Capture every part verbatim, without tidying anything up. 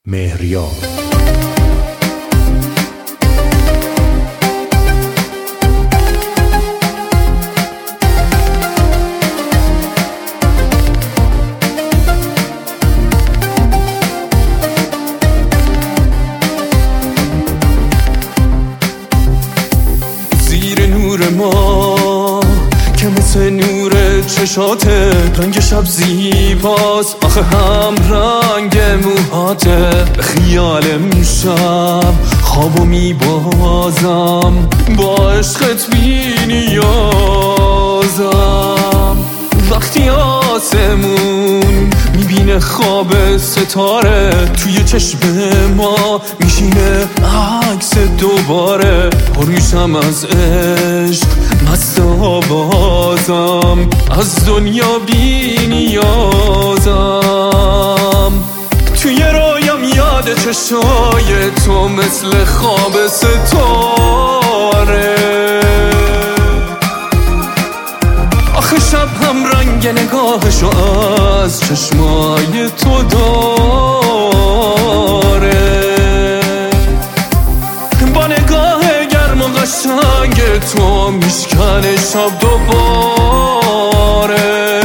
مهریار. زیر نور ما که مثل نور چشاته، رنگ شب زیباست آخه هم رنگ موهاته. به خیال امشب خوابو میبازم، با عشقت بی نیازم. وقتی آسمون میبینه خواب ستاره، توی چشم ما میشینه عکس دوباره. پر میشم از عشق، مست آوازم، از دنیا بی نیازم. توی رویام یاد چشای تو مثل خواب ستاره. آخه شب هم رنگ نگاهشو از چشمای تو داره. با نگاه گرم و قشنگ تو میشکنه شب دوباره.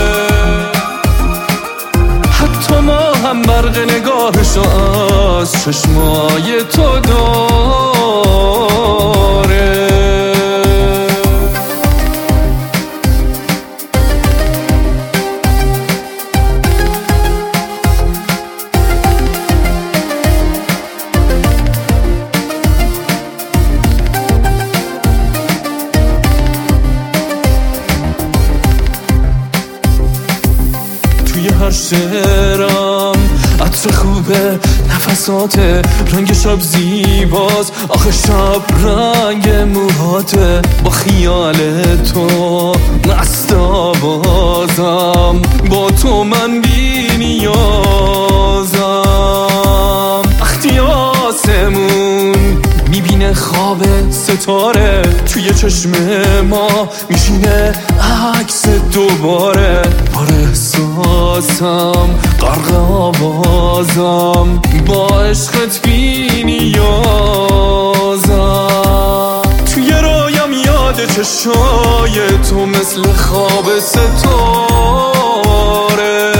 حتی ما هم برق نگاهشو از چشمای تو داره. توی هر شعرم عطر خوبه، نفساته، رنگ شب زیباست آخه شب رنگ موهاته. با خیال تو مست آوازم، با تو من بی نیازم. وقتی آسمون میبینه خواب ستاره، توی چشم ما میشینه عکس دوباره. پر احساسم غرق آوازم، با عشقت بی نیازم. توی رویام یاد چشای تو مثل خواب ستاره.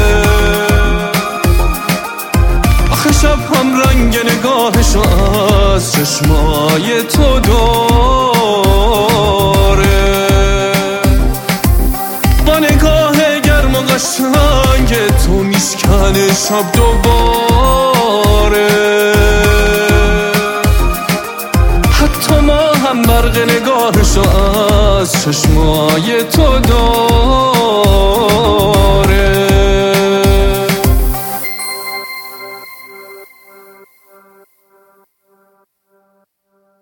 آخه شب هم رنگ نگاهشو از چشمای تو داره. با نگاه گرم و قشنگ تو میشکنه شب دوباره. حتی ما هم برق نگاهشو از چشمای تو داره.